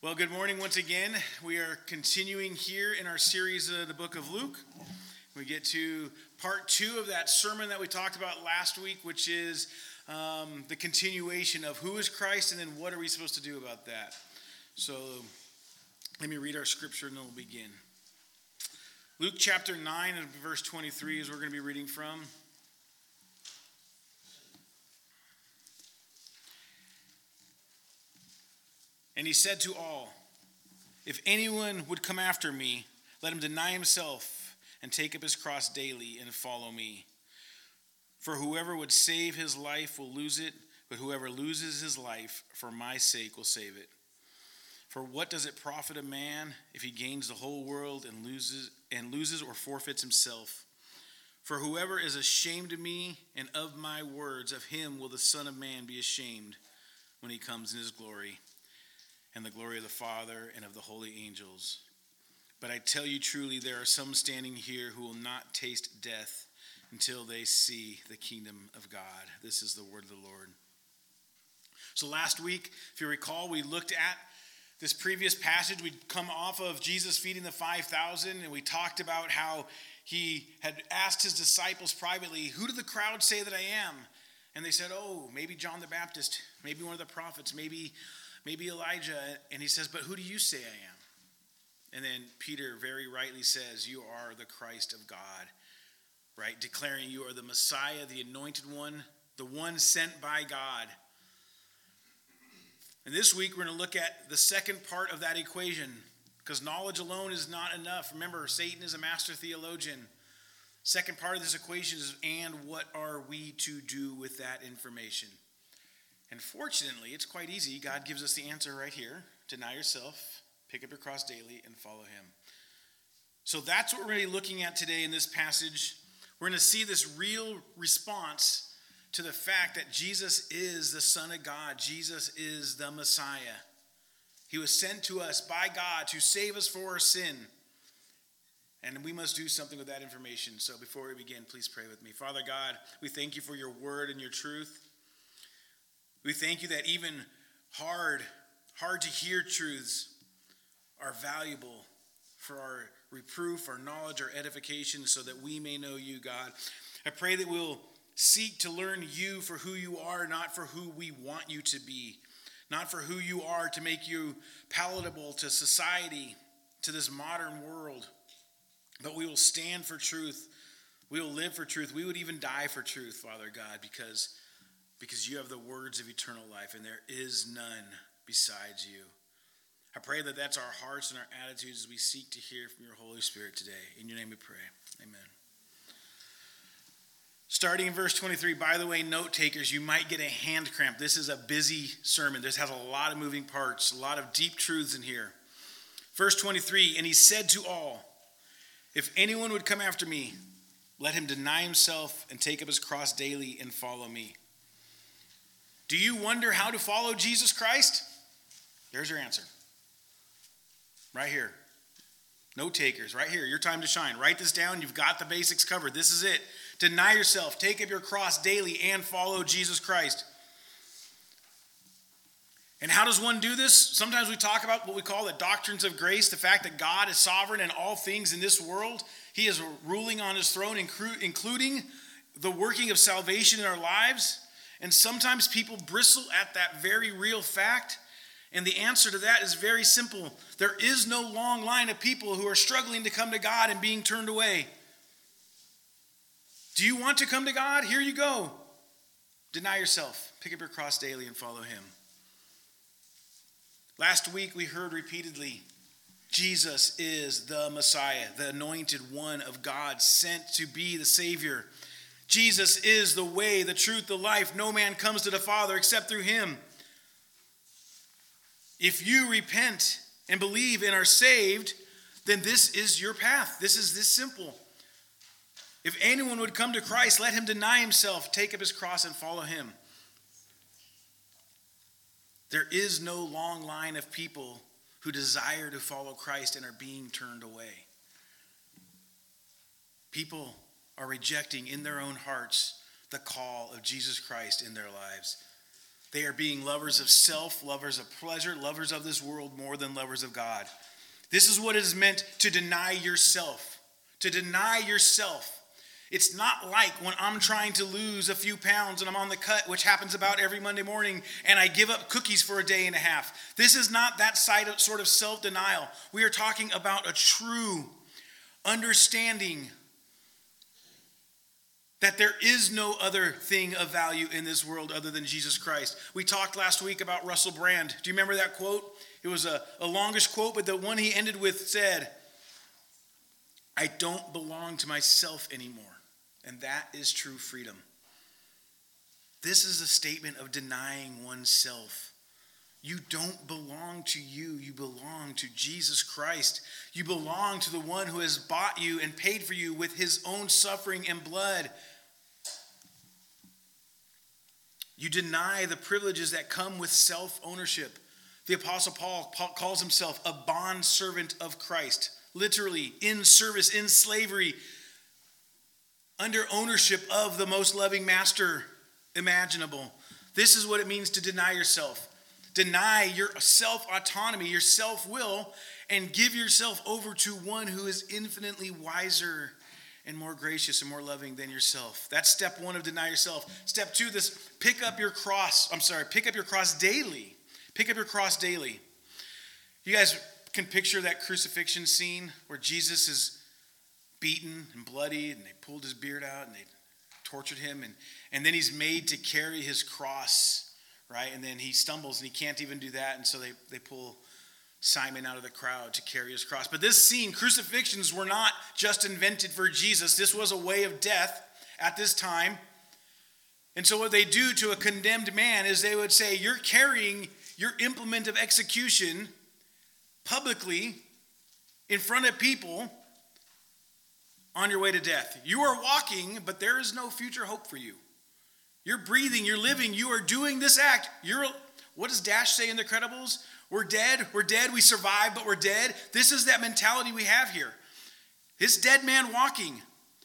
Well, good morning once again. We are continuing here in our series of the book of Luke. We get to part 2 of that sermon that we talked about last week, which is the continuation of who is Christ and then what are we supposed to do about that. So let me read our scripture and then we'll begin. Luke chapter 9 and verse 23 is where we're going to be reading from. And he said to all, "If anyone would come after me, let him deny himself and take up his cross daily and follow me. For whoever would save his life will lose it, but whoever loses his life for my sake will save it. For what does it profit a man if he gains the whole world and loses or forfeits himself? For whoever is ashamed of me and of my words, of him will the Son of Man be ashamed when he comes in his glory, and the glory of the Father and of the holy angels. But I tell you truly, there are some standing here who will not taste death until they see the kingdom of God." This is the word of the Lord. So last week, if you recall, we looked at this previous passage. We'd come off of Jesus feeding the 5,000, and we talked about how he had asked his disciples privately, "Who do the crowd say that I am?" And they said, "Oh, maybe John the Baptist, maybe one of the prophets, maybe Elijah." And he says, "But who do you say I am?" And then Peter very rightly says, "You are the Christ of God," right? Declaring you are the Messiah, the anointed one, the one sent by God. And this week we're going to look at the second part of that equation, because knowledge alone is not enough. Remember, Satan is a master theologian. Second part of this equation is, and what are we to do with that information? And fortunately, it's quite easy. God gives us the answer right here. Deny yourself, pick up your cross daily, and follow him. So that's what we're really looking at today in this passage. We're going to see this real response to the fact that Jesus is the Son of God. Jesus is the Messiah. He was sent to us by God to save us for our sin. And we must do something with that information. So before we begin, please pray with me. Father God, we thank you for your word and your truth. We thank you that even hard to hear truths are valuable for our reproof, our knowledge, our edification, so that we may know you, God. I pray that we'll seek to learn you for who you are, not for who we want you to be, not for who you are to make you palatable to society, to this modern world, but we will stand for truth. We will live for truth. We would even die for truth, Father God, because you have the words of eternal life, and there is none besides you. I pray that that's our hearts and our attitudes as we seek to hear from your Holy Spirit today. In your name we pray. Amen. Starting in verse 23, by the way, note takers, you might get a hand cramp. This is a busy sermon. This has a lot of moving parts, a lot of deep truths in here. Verse 23, and he said to all, "If anyone would come after me, let him deny himself and take up his cross daily and follow me." Do you wonder how to follow Jesus Christ? There's your answer. Right here. Note takers, right here. Your time to shine. Write this down. You've got the basics covered. This is it. Deny yourself. Take up your cross daily and follow Jesus Christ. And how does one do this? Sometimes we talk about what we call the doctrines of grace, the fact that God is sovereign in all things in this world. He is ruling on his throne, including the working of salvation in our lives. And sometimes people bristle at that very real fact. And the answer to that is very simple. There is no long line of people who are struggling to come to God and being turned away. Do you want to come to God? Here you go. Deny yourself. Pick up your cross daily and follow him. Last week we heard repeatedly, Jesus is the Messiah, the anointed one of God, sent to be the Savior. Jesus is the way, the truth, the life. No man comes to the Father except through him. If you repent and believe and are saved, then this is your path. This is this simple. If anyone would come to Christ, let him deny himself, take up his cross, and follow him. There is no long line of people who desire to follow Christ and are being turned away. People are rejecting in their own hearts the call of Jesus Christ in their lives. They are being lovers of self, lovers of pleasure, lovers of this world more than lovers of God. This is what it is meant to deny yourself. To deny yourself. It's not like when I'm trying to lose a few pounds and I'm on the cut, which happens about every Monday morning, and I give up cookies for a day and a half. This is not that sort of self-denial. We are talking about a true understanding that there is no other thing of value in this world other than Jesus Christ. We talked last week about Russell Brand. Do you remember that quote? It was a longish quote, but the one he ended with said, "I don't belong to myself anymore." And that is true freedom. This is a statement of denying oneself. You don't belong to you. You belong to Jesus Christ. You belong to the one who has bought you and paid for you with his own suffering and blood. You deny the privileges that come with self-ownership. The Apostle Paul calls himself a bondservant of Christ. Literally, in service, in slavery, under ownership of the most loving master imaginable. This is what it means to deny yourself. Deny your self-autonomy, your self-will, and give yourself over to one who is infinitely wiser and more gracious and more loving than yourself. That's step one of deny yourself. Step two, pick up your cross daily. Pick up your cross daily. You guys can picture that crucifixion scene where Jesus is beaten and bloodied, and they pulled his beard out and they tortured him, and then he's made to carry his cross, right? And then he stumbles and he can't even do that, and so they pull Simon out of the crowd to carry his cross. But this scene, crucifixions were not just invented for Jesus. This was a way of death at this time. And so what they do to a condemned man is they would say, you're carrying your implement of execution publicly in front of people on your way to death. You are walking, but there is no future hope for you. You're breathing, you're living, you are doing this act. What does Dash say in The Incredibles? We're dead, we survived, but we're dead. This is that mentality we have here. This dead man walking.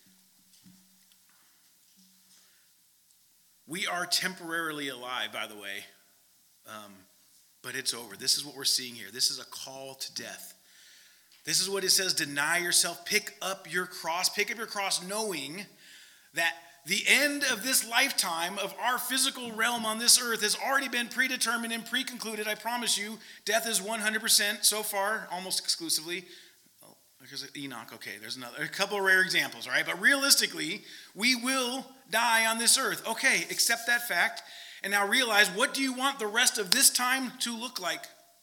We are temporarily alive, by the way, but it's over. This is what we're seeing here. This is a call to death. This is what it says, deny yourself, pick up your cross knowing that the end of this lifetime of our physical realm on this earth has already been predetermined and pre-concluded. I promise you, death is 100% so far, almost exclusively. Because Enoch, okay, there's a couple of rare examples, all right? But realistically, we will die on this earth. Okay, accept that fact. And now realize, what do you want the rest of this time to look like?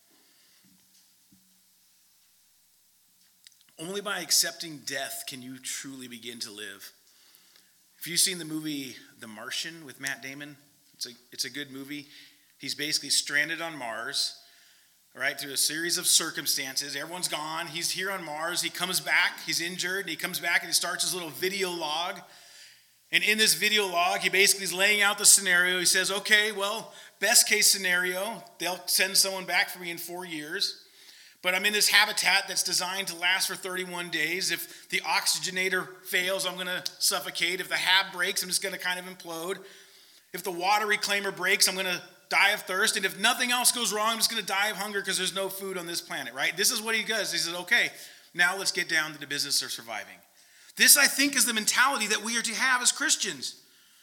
Only by accepting death can you truly begin to live. If you've seen the movie The Martian with Matt Damon, it's a good movie. He's basically stranded on Mars, right, through a series of circumstances. Everyone's gone. He's here on Mars. He comes back. He's injured. And he comes back and he starts his little video log. And in this video log, he basically is laying out the scenario. He says, okay, well, best case scenario, they'll send someone back for me in 4 years. But I'm in this habitat that's designed to last for 31 days. If the oxygenator fails, I'm going to suffocate. If the hab breaks, I'm just going to kind of implode. If the water reclaimer breaks, I'm going to die of thirst. And if nothing else goes wrong, I'm just going to die of hunger because there's no food on this planet, right? This is what he does. He says, okay, now let's get down to the business of surviving. This, I think, is the mentality that we are to have as Christians.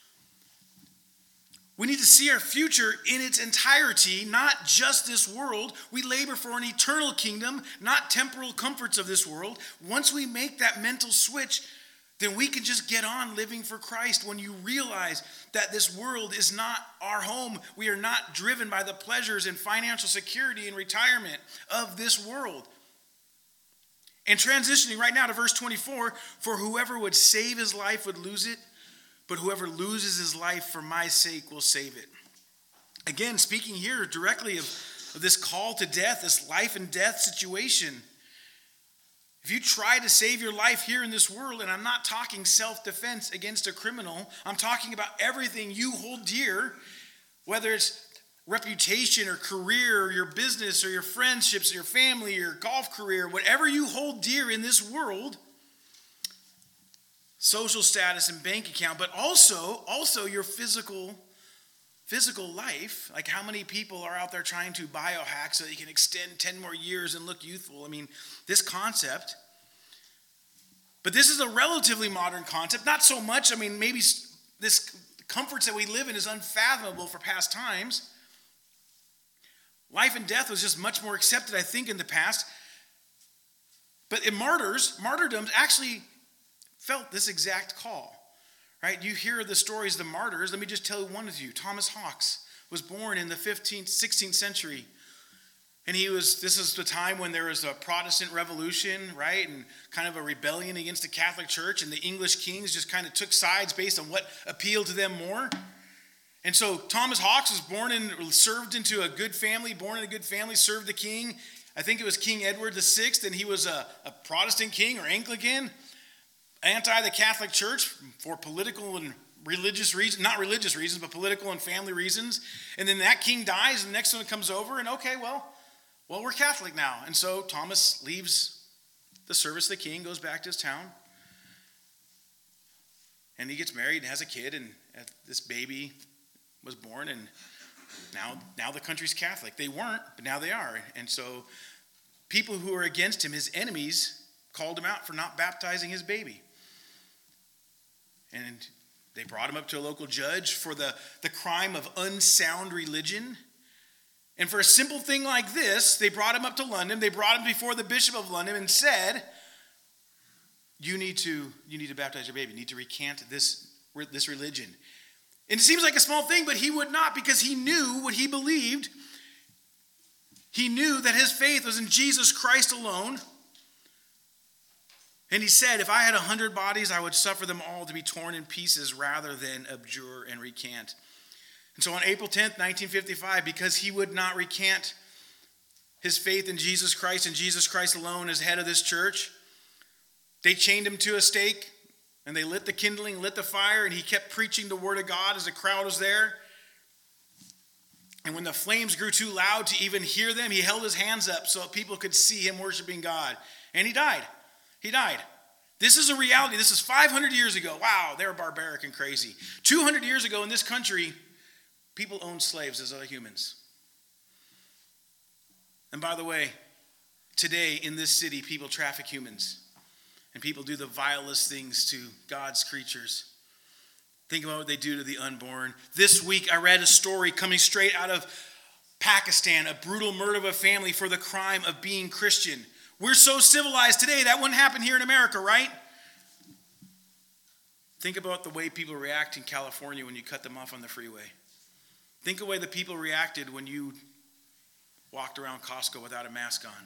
We need to see our future in its entirety, not just this world. We labor for an eternal kingdom, not temporal comforts of this world. Once we make that mental switch, then we can just get on living for Christ. When you realize that this world is not our home, we are not driven by the pleasures and financial security and retirement of this world. And transitioning right now to verse 24, for whoever would save his life would lose it, but whoever loses his life for my sake will save it. Again, speaking here directly of this call to death, this life and death situation. If you try to save your life here in this world, and I'm not talking self-defense against a criminal, I'm talking about everything you hold dear, whether it's reputation or career or your business or your friendships or your family or your golf career, whatever you hold dear in this world, social status and bank account, but also your physical physical life. Like, how many people are out there trying to biohack so they can extend 10 more years and look youthful? I mean, this concept. But this is a relatively modern concept. Not so much. I mean, maybe this comforts that we live in is unfathomable for past times. Life and death was just much more accepted, I think, in the past. But in martyrdoms actually felt this exact call. Right? You hear the stories of the martyrs. Let me just tell one of you. Thomas Hawks was born in the 16th century. And this is the time when there was a Protestant revolution, right? And kind of a rebellion against the Catholic Church. And the English kings just kind of took sides based on what appealed to them more. And so Thomas Hawks was served into a good family, served the king. I think it was King Edward VI, and he was a Protestant king or Anglican. Anti the Catholic Church for political and religious reasons, not religious reasons, but political and family reasons. And then that king dies, and the next one comes over, and okay, well, we're Catholic now. And so Thomas leaves the service of the king, goes back to his town, and he gets married and has a kid, and this baby was born, and now the country's Catholic. They weren't, but now they are. And so people who are against him, his enemies, called him out for not baptizing his baby. And they brought him up to a local judge for the crime of unsound religion. And for a simple thing like this, they brought him up to London. They brought him before the Bishop of London and said, you need to baptize your baby. You need to recant this religion. And it seems like a small thing, but he would not, because he knew what he believed. He knew that his faith was in Jesus Christ alone. And he said, if I had 100 bodies, I would suffer them all to be torn in pieces rather than abjure and recant. And so on April 10th, 1955, because he would not recant his faith in Jesus Christ and Jesus Christ alone as head of this church, they chained him to a stake, and they lit the fire, and he kept preaching the word of God as the crowd was there. And when the flames grew too loud to even hear them, he held his hands up so people could see him worshiping God. And he died. He died. This is a reality. This is 500 years ago. Wow, they're barbaric and crazy. 200 years ago in this country, people owned slaves as other humans. And by the way, today in this city, people traffic humans. And people do the vilest things to God's creatures. Think about what they do to the unborn. This week I read a story coming straight out of Pakistan, a brutal murder of a family for the crime of being Christian. We're so civilized today, that wouldn't happen here in America, right? Think about the way people react in California when you cut them off on the freeway. Think of the way the people reacted when you walked around Costco without a mask on.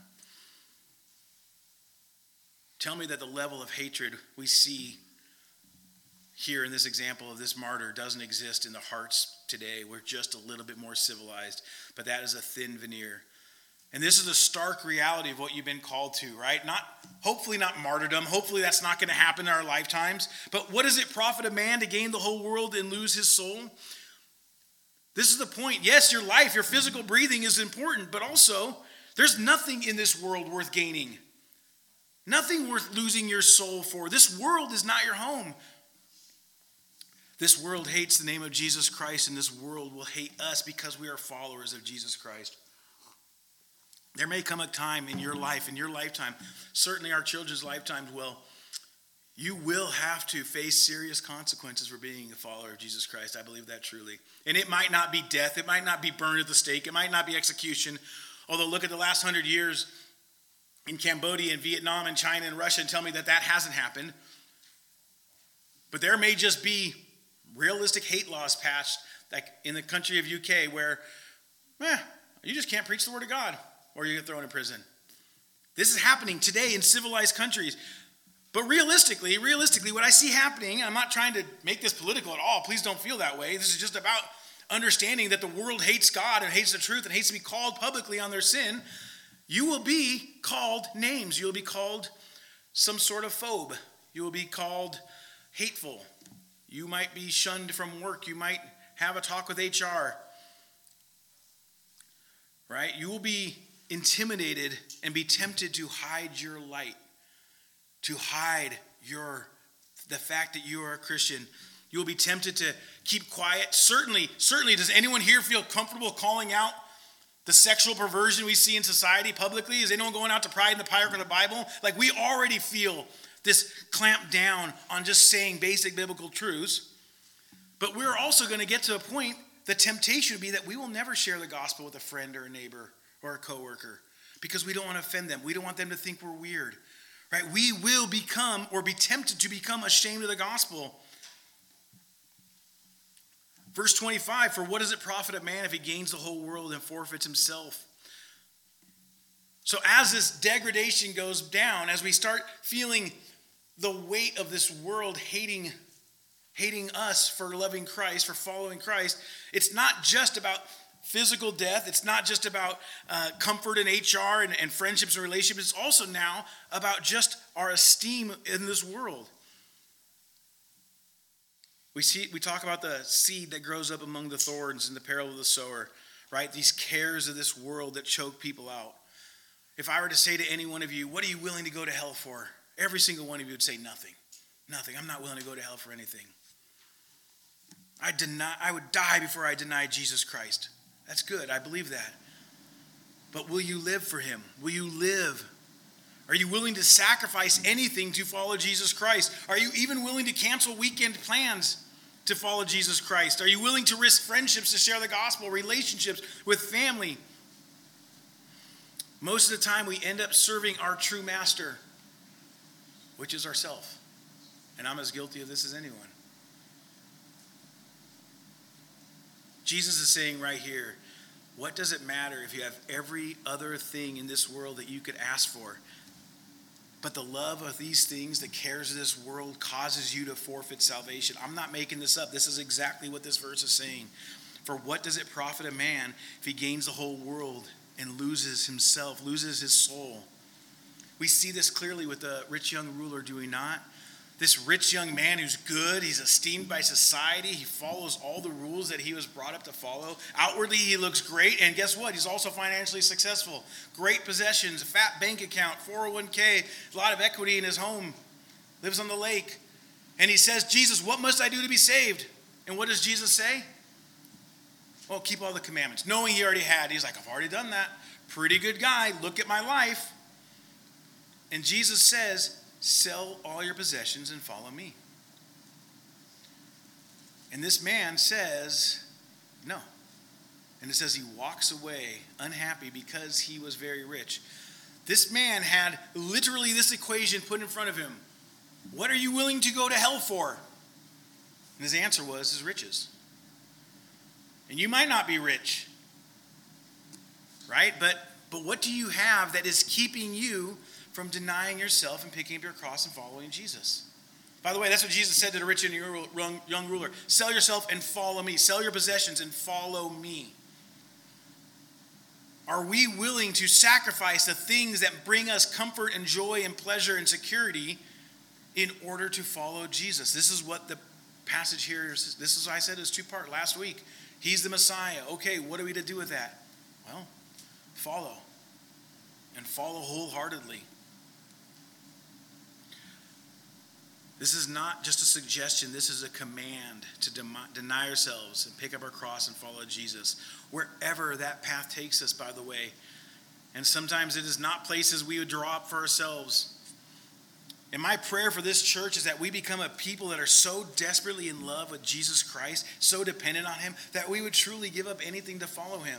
Tell me that the level of hatred we see here in this example of this martyr doesn't exist in the hearts today. We're just a little bit more civilized, but that is a thin veneer. And this is a stark reality of what you've been called to, right? Hopefully not martyrdom. Hopefully that's not going to happen in our lifetimes. But what does it profit a man to gain the whole world and lose his soul? This is the point. Yes, your life, your physical breathing is important, but also there's nothing in this world worth gaining. Nothing worth losing your soul for. This world is not your home. This world hates the name of Jesus Christ, and this world will hate us because we are followers of Jesus Christ. There may come a time in your life, in your lifetime, certainly our children's lifetimes will, you will have to face serious consequences for being a follower of Jesus Christ. I believe that truly. And it might not be death. It might not be burned at the stake. It might not be execution. Although look at the last 100 years in Cambodia and Vietnam and China and Russia and tell me that hasn't happened. But there may just be realistic hate laws passed, like in the country of UK, where you just can't preach the word of God, or you get thrown in prison. This is happening today in civilized countries. But realistically, what I see happening, I'm not trying to make this political at all. Please don't feel that way. This is just about understanding that the world hates God and hates the truth and hates to be called publicly on their sin. You will be called names. You will be called some sort of phobe. You will be called hateful. You might be shunned from work. You might have a talk with HR. Right? You will be intimidated and be tempted to hide your light, to hide the fact that you are a Christian. You will be tempted to keep quiet. Certainly, does anyone here feel comfortable calling out the sexual perversion we see in society publicly? Is anyone going out to Pride in the Park or the Bible? Like, we already feel this clamp down on just saying basic biblical truths. But we're also going to get to a point, the temptation would be that we will never share the gospel with a friend or a neighbor or a coworker because we don't want to offend them. We don't want them to think we're weird, right? We will become or be tempted to become ashamed of the gospel. Verse 25, for what does it profit a man if he gains the whole world and forfeits himself? So as this degradation goes down, as we start feeling the weight of this world hating us for loving Christ, for following Christ, it's not just about physical death. It's not just about comfort in HR and friendships and relationships. It's also now about just our esteem in this world. We talk about the seed that grows up among the thorns in the parable of the sower, right? These cares of this world that choke people out. If I were to say to any one of you, what are you willing to go to hell for? Every single one of you would say nothing. Nothing. I'm not willing to go to hell for anything. I would die before I deny Jesus Christ. That's good. I believe that. But will you live for him? Will you live? Are you willing to sacrifice anything to follow Jesus Christ? Are you even willing to cancel weekend plans to follow Jesus Christ? Are you willing to risk friendships to share the gospel, relationships with family? Most of the time we end up serving our true master, which is ourself. And I'm as guilty of this as anyone. Jesus is saying right here, what does it matter if you have every other thing in this world that you could ask for? But the love of these things, the cares of this world, causes you to forfeit salvation. I'm not making this up. This is exactly what this verse is saying. For what does it profit a man if he gains the whole world and loses himself, loses his soul? We see this clearly with the rich young ruler, do we not? This rich young man who's good, he's esteemed by society, he follows all the rules that he was brought up to follow. Outwardly, he looks great, and guess what? He's also financially successful. Great possessions, a fat bank account, 401k, a lot of equity in his home, lives on the lake. And he says, Jesus, what must I do to be saved? And what does Jesus say? Well, keep all the commandments. Knowing he already had, he's like, I've already done that. Pretty good guy, look at my life. And Jesus says, sell all your possessions and follow me. And this man says, no. And it says he walks away unhappy because he was very rich. This man had literally this equation put in front of him. What are you willing to go to hell for? And his answer was his riches. And you might not be rich, right? But what do you have that is keeping you from denying yourself and picking up your cross and following Jesus? By the way, that's what Jesus said to the rich and young ruler. Sell yourself and follow me. Sell your possessions and follow me. Are we willing to sacrifice the things that bring us comfort and joy and pleasure and security in order to follow Jesus? This is what the passage here is. This is what I said is two-part last week. He's the Messiah. Okay, what are we to do with that? Well, follow. And follow wholeheartedly. This is not just a suggestion. This is a command to deny ourselves and pick up our cross and follow Jesus. Wherever that path takes us, by the way. And sometimes it is not places we would draw up for ourselves. And my prayer for this church is that we become a people that are so desperately in love with Jesus Christ, so dependent on him, that we would truly give up anything to follow him.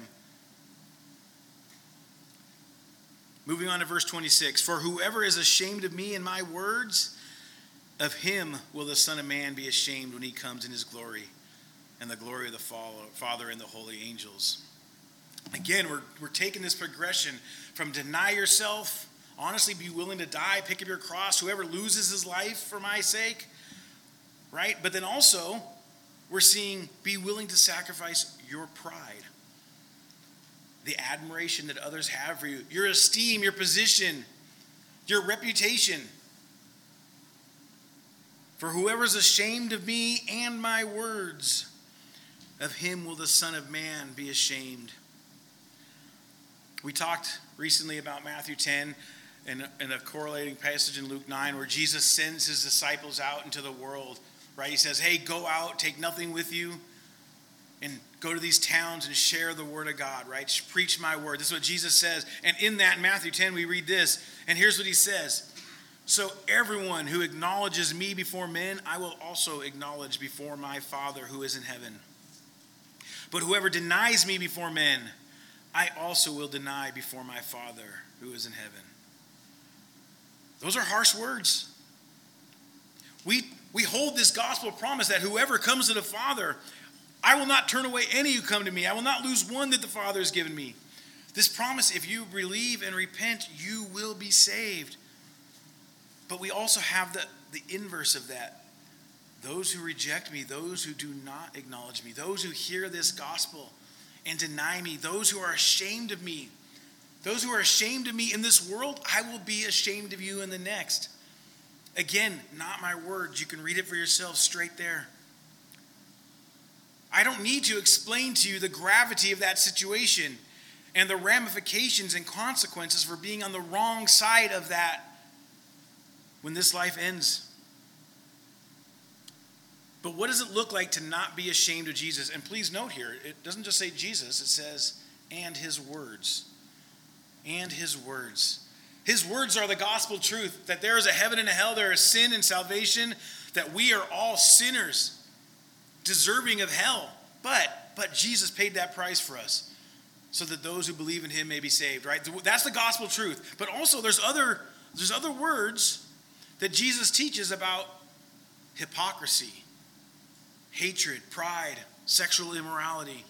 Moving on to verse 26. For whoever is ashamed of me and my words, of him will the Son of Man be ashamed when he comes in his glory and the glory of the Father and the holy angels. Again, we're taking this progression from deny yourself, honestly be willing to die, pick up your cross, whoever loses his life for my sake, right? But then also, we're seeing be willing to sacrifice your pride, the admiration that others have for you, your esteem, your position, your reputation. For whoever's ashamed of me and my words, of him will the Son of Man be ashamed. We talked recently about Matthew 10 and a correlating passage in Luke 9 where Jesus sends his disciples out into the world right? He says, hey, go out, take nothing with you, and go to these towns and share the word of God, right? Preach my word. This is what Jesus says. And in that, in Matthew 10, we read this, and here's what he says. So everyone who acknowledges me before men, I will also acknowledge before my Father who is in heaven. But whoever denies me before men, I also will deny before my Father who is in heaven. Those are harsh words. We hold this gospel promise that whoever comes to the Father, I will not turn away any who come to me. I will not lose one that the Father has given me. This promise, if you believe and repent, you will be saved. But we also have the inverse of that. Those who reject me, those who do not acknowledge me, those who hear this gospel and deny me, those who are ashamed of me, those who are ashamed of me in this world, I will be ashamed of you in the next. Again, not my words. You can read it for yourself straight there. I don't need to explain to you the gravity of that situation and the ramifications and consequences for being on the wrong side of that when this life ends. But what does it look like to not be ashamed of Jesus? And please note here, it doesn't just say Jesus, it says, and his words. And his words. His words are the gospel truth, that there is a heaven and a hell, there is sin and salvation, that we are all sinners, deserving of hell. But Jesus paid that price for us, so that those who believe in him may be saved, right? That's the gospel truth. But also there's other words that Jesus teaches about hypocrisy, hatred, pride, sexual immorality,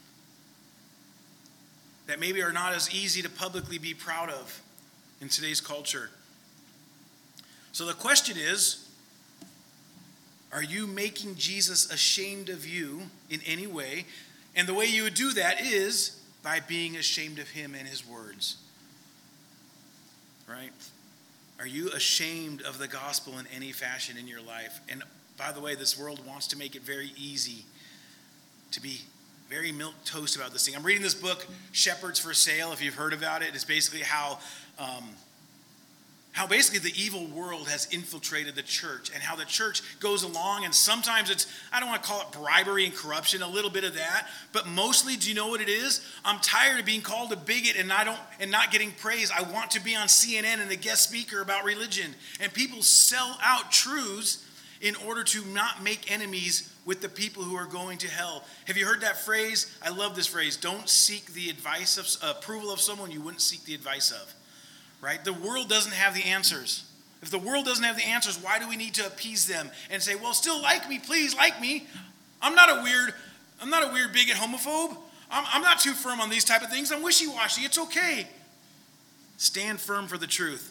that maybe are not as easy to publicly be proud of in today's culture. So the question is, are you making Jesus ashamed of you in any way? And the way you would do that is by being ashamed of him and his words. Right? Are you ashamed of the gospel in any fashion in your life? And by the way, this world wants to make it very easy to be very milquetoast about this thing. I'm reading this book, Shepherds for Sale, if you've heard about it. It's basically how basically the evil world has infiltrated the church, and how the church goes along, and sometimes it's, I don't want to call it bribery and corruption, a little bit of that, but mostly, do you know what it is? I'm tired of being called a bigot and not getting praise. I want to be on CNN and a guest speaker about religion, and people sell out truths in order to not make enemies with the people who are going to hell. Have you heard that phrase? I love this phrase. Don't seek the advice of approval of someone you wouldn't seek the advice of. Right? The world doesn't have the answers. If the world doesn't have the answers, why do we need to appease them and say, well, still like me, please like me. I'm not a weird bigot homophobe. I'm not too firm on these type of things. I'm wishy-washy. It's okay. Stand firm for the truth.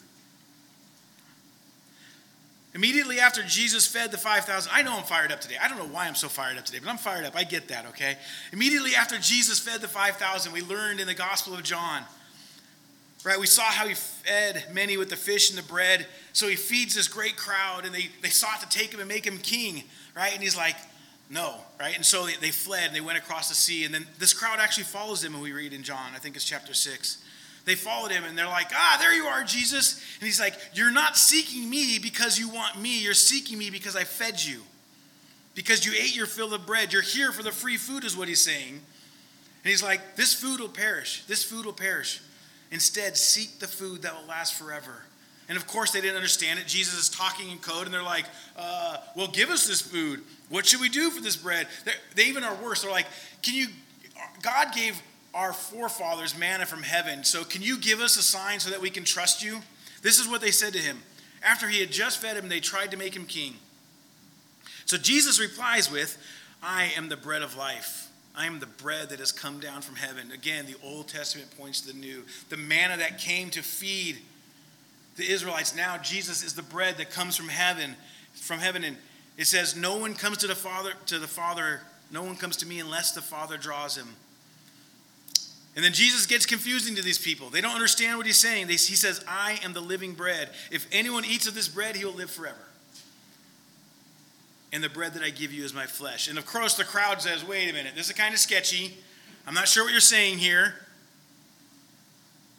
Immediately after Jesus fed the 5,000, I know I'm fired up today. I don't know why I'm so fired up today, but I'm fired up. I get that, okay? Immediately after Jesus fed the 5,000, we learned in the Gospel of John, right? We saw how he fed many with the fish and the bread. So he feeds this great crowd, and they sought to take him and make him king, right? And he's like, no, right? And so they fled, and they went across the sea. And then this crowd actually follows him, and we read in John, I think it's chapter 6. They followed him, and they're like, there you are, Jesus. And he's like, you're not seeking me because you want me. You're seeking me because I fed you, because you ate your fill of bread. You're here for the free food is what he's saying. And he's like, this food will perish. This food will perish. Instead, seek the food that will last forever. And of course, they didn't understand it. Jesus is talking in code, and they're like, well, give us this food. What should we do for this bread? They even are worse. They're like, God gave our forefathers manna from heaven, so can you give us a sign so that we can trust you? This is what they said to him. After he had just fed him, they tried to make him king. So Jesus replies with, I am the bread of life. I am the bread that has come down from heaven. Again, the Old Testament points to the New. The manna that came to feed the Israelites. Now Jesus is the bread that comes from heaven. And it says, no one comes to the Father, no one comes to me unless the Father draws him. And then Jesus gets confusing to these people. They don't understand what he's saying. He says, I am the living bread. If anyone eats of this bread, he will live forever. And the bread that I give you is my flesh. And of course, the crowd says, wait a minute, this is kind of sketchy. I'm not sure what you're saying here.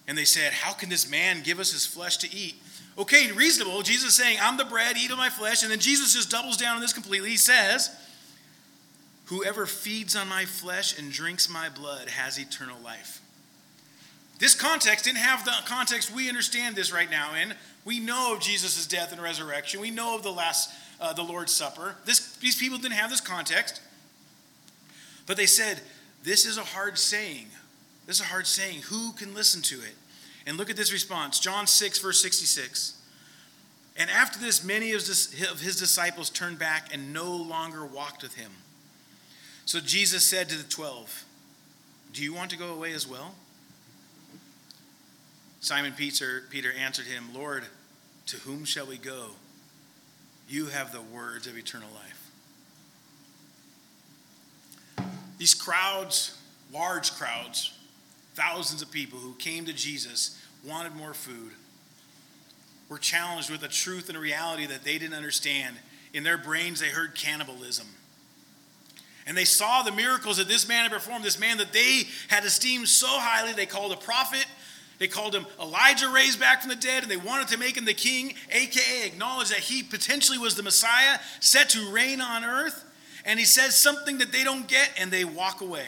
And they said, how can this man give us his flesh to eat? Okay, reasonable. Jesus is saying, I'm the bread, eat of my flesh. And then Jesus just doubles down on this completely. He says, whoever feeds on my flesh and drinks my blood has eternal life. This context didn't have the context we understand this right now in. We know of Jesus' death and resurrection. We know of the Lord's Supper. These people didn't have this context. But they said, this is a hard saying. This is a hard saying. Who can listen to it? And look at this response. John 6, verse 66. And after this, many of his disciples turned back and no longer walked with him. So Jesus said to the 12, do you want to go away as well? Simon Peter answered him, Lord, to whom shall we go? You have the words of eternal life. These crowds, large crowds, thousands of people who came to Jesus, wanted more food, were challenged with a truth and a reality that they didn't understand. In their brains, they heard cannibalism. And they saw the miracles that this man had performed, this man that they had esteemed so highly, they called a prophet. They called him Elijah raised back from the dead, and they wanted to make him the king, a.k.a. acknowledge that he potentially was the Messiah set to reign on earth. And he says something that they don't get, and they walk away.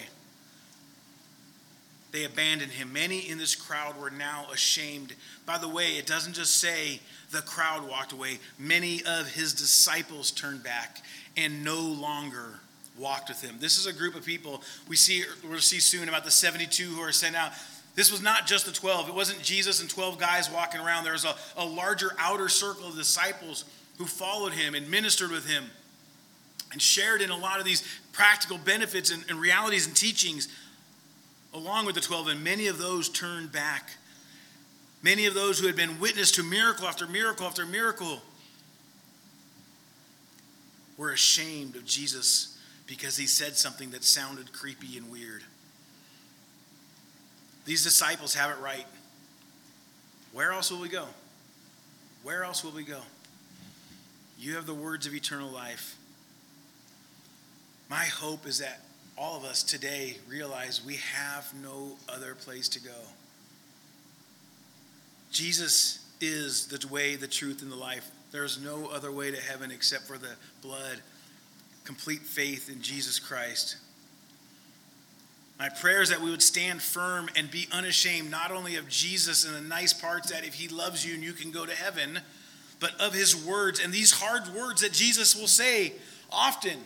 They abandoned him. Many in this crowd were now ashamed. By the way, it doesn't just say the crowd walked away. Many of his disciples turned back and no longer walked with him. This is a group of people we'll see soon about the 72 who are sent out. This was not just the 12. It wasn't Jesus and 12 guys walking around. There was a larger outer circle of disciples who followed him and ministered with him and shared in a lot of these practical benefits and realities and teachings along with the 12. And many of those turned back. Many of those who had been witness to miracle after miracle after miracle were ashamed of Jesus because he said something that sounded creepy and weird. These disciples have it right. Where else will we go? Where else will we go? You have the words of eternal life. My hope is that all of us today realize we have no other place to go. Jesus is the way, the truth, and the life. There is no other way to heaven except for the blood, complete faith in Jesus Christ. My prayer is that we would stand firm and be unashamed, not only of Jesus and the nice parts that if he loves you and you can go to heaven, but of his words and these hard words that Jesus will say often.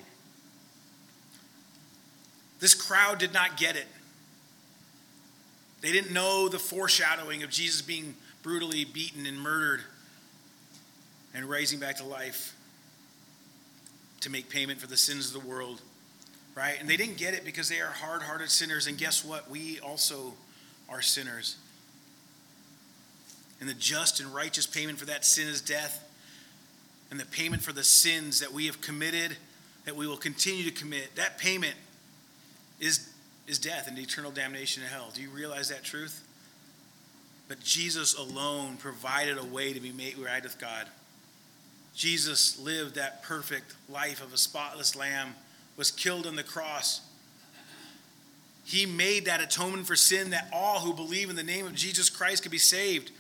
This crowd did not get it. They didn't know the foreshadowing of Jesus being brutally beaten and murdered and rising back to life to make payment for the sins of the world. Right? And they didn't get it because they are hard-hearted sinners. And guess what? We also are sinners. And the just and righteous payment for that sin is death. And the payment for the sins that we have committed, that we will continue to commit, that payment is death and eternal damnation in hell. Do you realize that truth? But Jesus alone provided a way to be made right with God. Jesus lived that perfect life of a spotless lamb, was killed on the cross. He made that atonement for sin that all who believe in the name of Jesus Christ could be saved.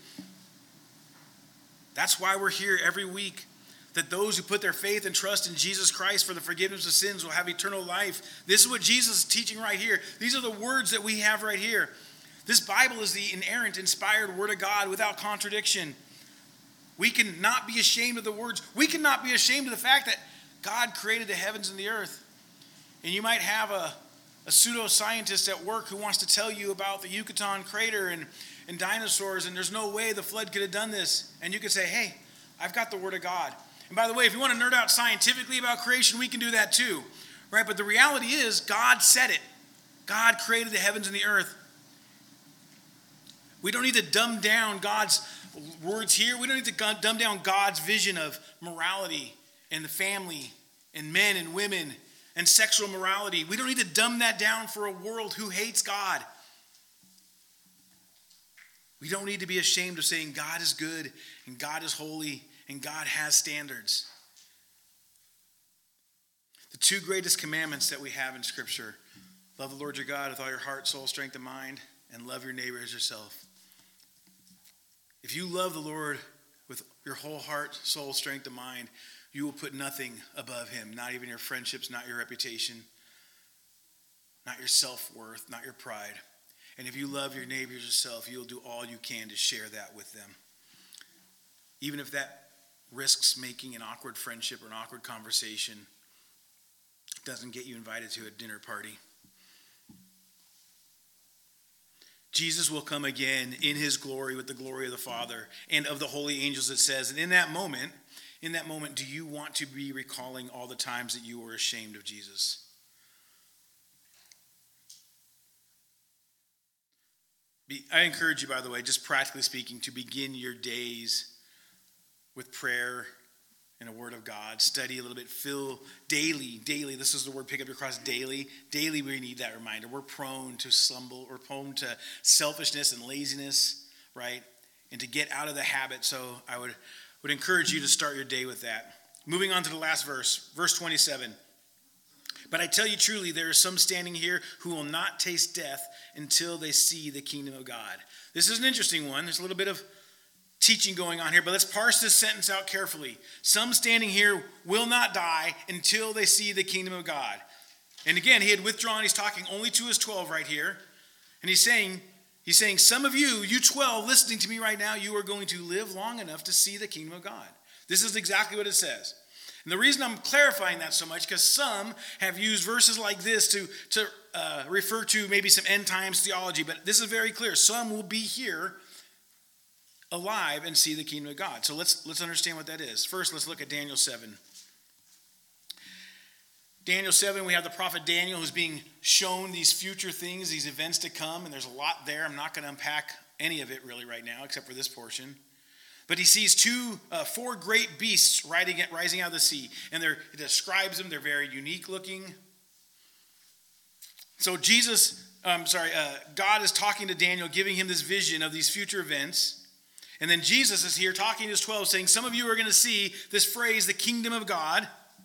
That's why we're here every week. That those who put their faith and trust in Jesus Christ for the forgiveness of sins will have eternal life. This is what Jesus is teaching right here. These are the words that we have right here. This Bible is the inerrant, inspired word of God without contradiction. We can not be ashamed of the words. We cannot be ashamed of the fact that God created the heavens and the earth. And you might have a pseudoscientist at work who wants to tell you about the Yucatan crater and dinosaurs, and there's no way the flood could have done this. And you could say, hey, I've got the word of God. And by the way, if you want to nerd out scientifically about creation, we can do that too. Right? But the reality is, God said it. God created the heavens and the earth. We don't need to dumb down God's words here. We don't need to dumb down God's vision of morality and the family and men and women and sexual morality. We don't need to dumb that down for a world who hates God. We don't need to be ashamed of saying God is good and God is holy and God has standards. The two greatest commandments that we have in Scripture: love the Lord your God with all your heart, soul, strength, and mind, and love your neighbor as yourself. If you love the Lord with your whole heart, soul, strength, and mind, you will put nothing above him, not even your friendships, not your reputation, not your self-worth, not your pride. And if you love your neighbors yourself, you'll do all you can to share that with them. Even if that risks making an awkward friendship or an awkward conversation, doesn't get you invited to a dinner party. Jesus will come again in his glory with the glory of the Father and of the holy angels, it says. And in that moment, do you want to be recalling all the times that you were ashamed of Jesus? I encourage you, by the way, just practically speaking, to begin your days with prayer and a word of God. Study a little bit. Fill daily. This is the word, pick up your cross daily. Daily we need that reminder. We're prone to stumble. We're prone to selfishness and laziness, right? And to get out of the habit. So I would encourage you to start your day with that. Moving on to the last verse, verse 27. But I tell you truly, there are some standing here who will not taste death until they see the kingdom of God. This is an interesting one. There's a little bit of teaching going on here, but let's parse this sentence out carefully. Some standing here will not die until they see the kingdom of God. And again, he had withdrawn. He's talking only to his 12 right here. And he's saying, some of you 12 listening to me right now, you are going to live long enough to see the kingdom of God. This is exactly what it says. And the reason I'm clarifying that so much, because some have used verses like this to refer to maybe some end times theology, but this is very clear. Some will be here alive and see the kingdom of God. So let's understand what that is. First, let's look at Daniel 7. Daniel 7, we have the prophet Daniel who's being shown these future things, these events to come, and there's a lot there. I'm not going to unpack any of it really right now, except for this portion. But he sees four great beasts rising out of the sea, and it describes them. They're very unique looking. So God is talking to Daniel, giving him this vision of these future events. And then Jesus is here talking to his 12, saying, some of you are going to see this phrase, the kingdom of God.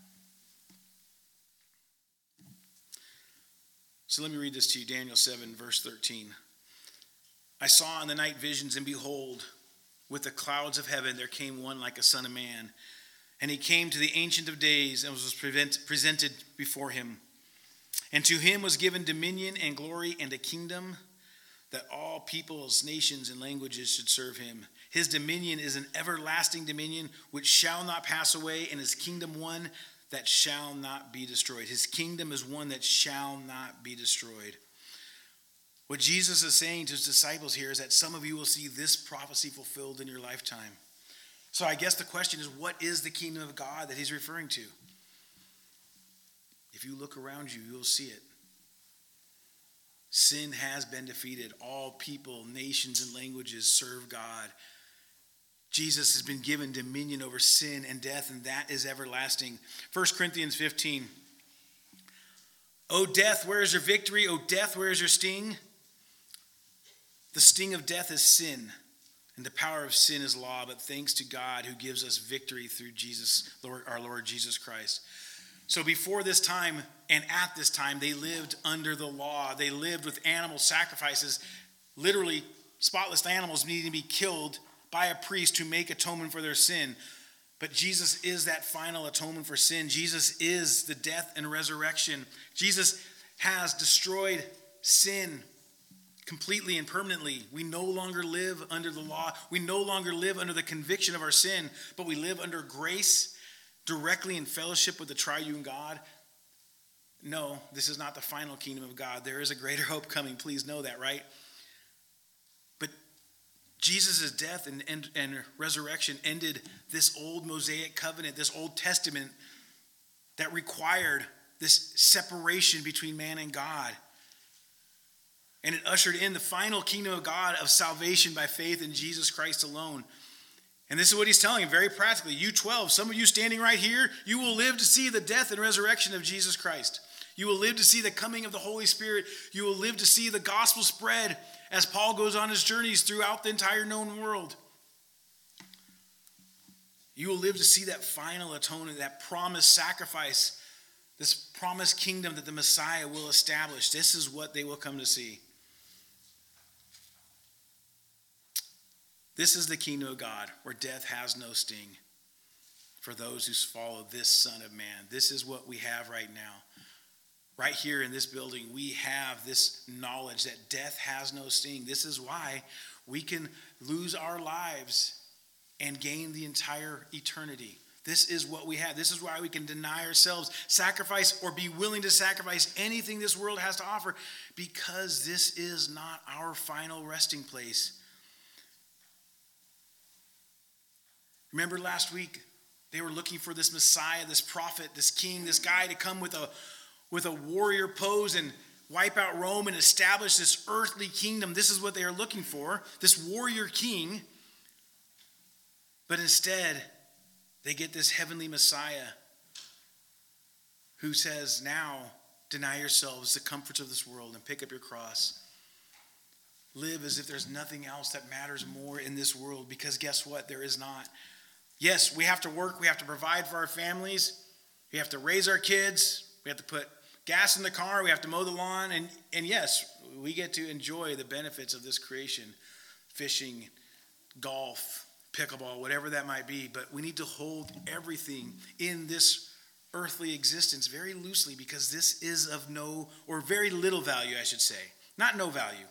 So let me read this to you, Daniel 7, verse 13. I saw in the night visions, and behold, with the clouds of heaven there came one like a son of man. And he came to the Ancient of Days and was presented before him. And to him was given dominion and glory and a kingdom, that all peoples, nations, and languages should serve him. His dominion is an everlasting dominion which shall not pass away, and his kingdom one that shall not be destroyed. His kingdom is one that shall not be destroyed. What Jesus is saying to his disciples here is that some of you will see this prophecy fulfilled in your lifetime. So I guess the question is, what is the kingdom of God that he's referring to? If you look around you, you'll see it. Sin has been defeated. All people, nations, and languages serve God. Jesus has been given dominion over sin and death, and that is everlasting. 1 Corinthians 15. O death, where is your victory? O death, where is your sting? The sting of death is sin, and the power of sin is law, but thanks to God who gives us victory through Jesus, our Lord Jesus Christ. So before this time and at this time, they lived under the law. They lived with animal sacrifices, literally spotless animals needing to be killed by a priest to make atonement for their sin. But Jesus is that final atonement for sin. Jesus is the death and resurrection. Jesus has destroyed sin completely and permanently. We no longer live under the law. We no longer live under the conviction of our sin, but we live under grace, directly in fellowship with the triune God. No, this is not the final kingdom of God. There is a greater hope coming. Please know that, right? But Jesus' death and resurrection ended this old Mosaic covenant, this Old Testament that required this separation between man and God. And it ushered in the final kingdom of God of salvation by faith in Jesus Christ alone. And this is what he's telling him very practically. You 12, some of you standing right here, you will live to see the death and resurrection of Jesus Christ. You will live to see the coming of the Holy Spirit. You will live to see the gospel spread as Paul goes on his journeys throughout the entire known world. You will live to see that final atonement, that promised sacrifice, this promised kingdom that the Messiah will establish. This is what they will come to see. This is the kingdom of God, where death has no sting for those who follow this Son of Man. This is what we have right now. Right here in this building, we have this knowledge that death has no sting. This is why we can lose our lives and gain the entire eternity. This is what we have. This is why we can deny ourselves, sacrifice, or be willing to sacrifice anything this world has to offer, because this is not our final resting place. Remember last week, they were looking for this Messiah, this prophet, this king, this guy to come with a warrior pose and wipe out Rome and establish this earthly kingdom. This is what they are looking for, this warrior king. But instead, they get this heavenly Messiah who says, now deny yourselves the comforts of this world and pick up your cross. Live as if there's nothing else that matters more in this world, because guess what? There is not. Yes, we have to work. We have to provide for our families. We have to raise our kids. We have to put gas in the car. We have to mow the lawn. And yes, we get to enjoy the benefits of this creation. Fishing, golf, pickleball, whatever that might be. But we need to hold everything in this earthly existence very loosely, because this is of no, or very little value, I should say. Not no value.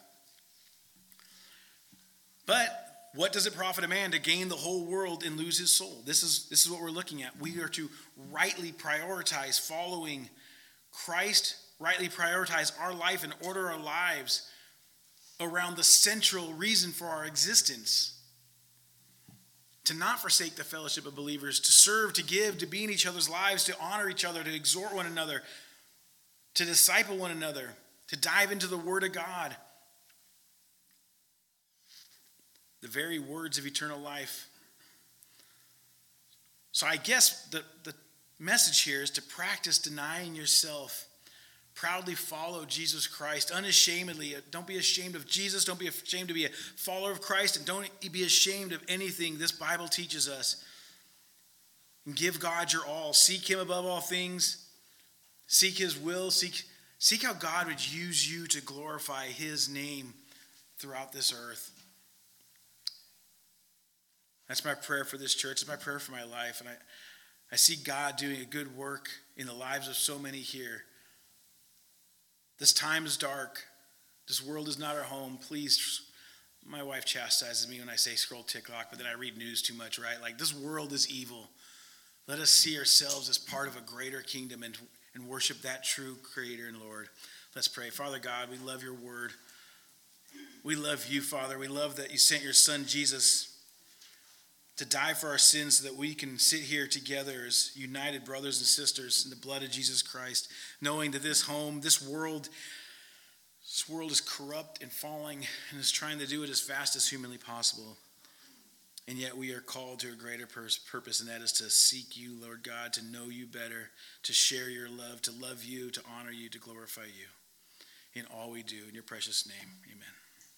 But what does it profit a man to gain the whole world and lose his soul? This is what we're looking at. We are to rightly prioritize following Christ, rightly prioritize our life and order our lives around the central reason for our existence. To not forsake the fellowship of believers, to serve, to give, to be in each other's lives, to honor each other, to exhort one another, to disciple one another, to dive into the Word of God. The very words of eternal life. So I guess the message here is to practice denying yourself. Proudly follow Jesus Christ unashamedly. Don't be ashamed of Jesus. Don't be ashamed to be a follower of Christ. And don't be ashamed of anything this Bible teaches us. And give God your all. Seek Him above all things. Seek His will. Seek how God would use you to glorify His name throughout this earth. That's my prayer for this church. It's my prayer for my life. And I see God doing a good work in the lives of so many here. This time is dark. This world is not our home. Please, my wife chastises me when I say scroll TikTok, but then I read news too much, right? Like, this world is evil. Let us see ourselves as part of a greater kingdom and worship that true Creator and Lord. Let's pray. Father God, we love your word. We love you, Father. We love that you sent your Son, Jesus, to die for our sins so that we can sit here together as united brothers and sisters in the blood of Jesus Christ, knowing that this world is corrupt and falling and is trying to do it as fast as humanly possible. And yet we are called to a greater purpose, and that is to seek you, Lord God, to know you better, to share your love, to love you, to honor you, to glorify you in all we do. In your precious name, amen.